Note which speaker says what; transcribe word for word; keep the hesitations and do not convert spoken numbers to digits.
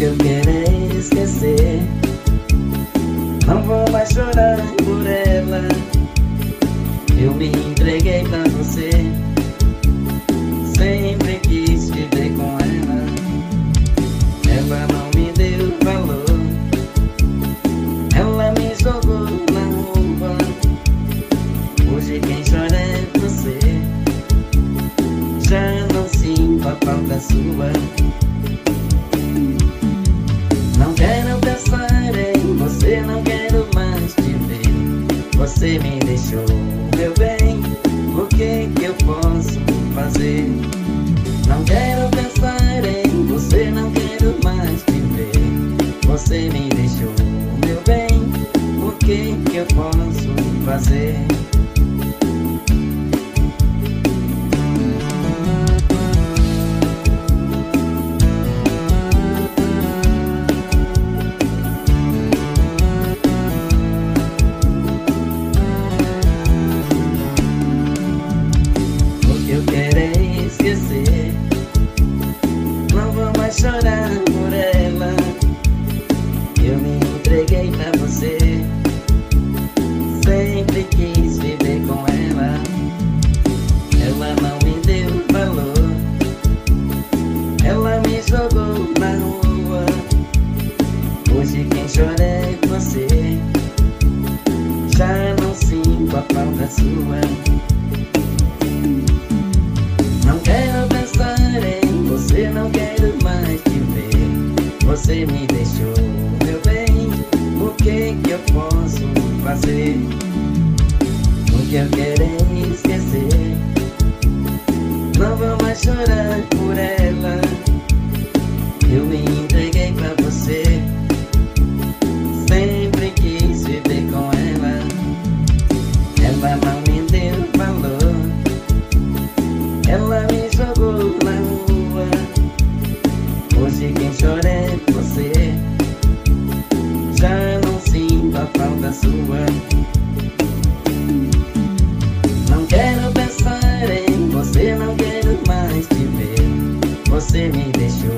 Speaker 1: eu querer esquecer. Não vou mais chorar por ela. Eu me entreguei pra você, sempre quis viver com ela. Ela não me deu valor, ela me jogou na rua. Hoje quem chora é você, já não sinto a falta sua. Não quero pensar em você, não quero mais te ver. Você me deixou, meu bem, o que que eu posso fazer? Não quero pensar em você, não quero mais te ver. Você me deixou, meu bem, o que que eu posso fazer? Eu quero esquecer, não vou mais chorar por ela. Eu me entreguei pra você, sempre quis viver com ela. Ela não me deu valor, ela me jogou na rua. Hoje quem chora é você, já não sinto a falta sua. Não quero pensar em você, não quero mais te ver. Você me deixou, meu bem, o que que eu posso fazer? O que eu quero é esquecer, não vou mais chorar por ela. Eu me entreguei pra você, sempre quis viver com ela. Ela não me deu valor, ela me jogou na rua. Hoje quem chora é você, já não sinto a falta sua. Não quero pensar em você, não quero mais te ver. Você me deixou,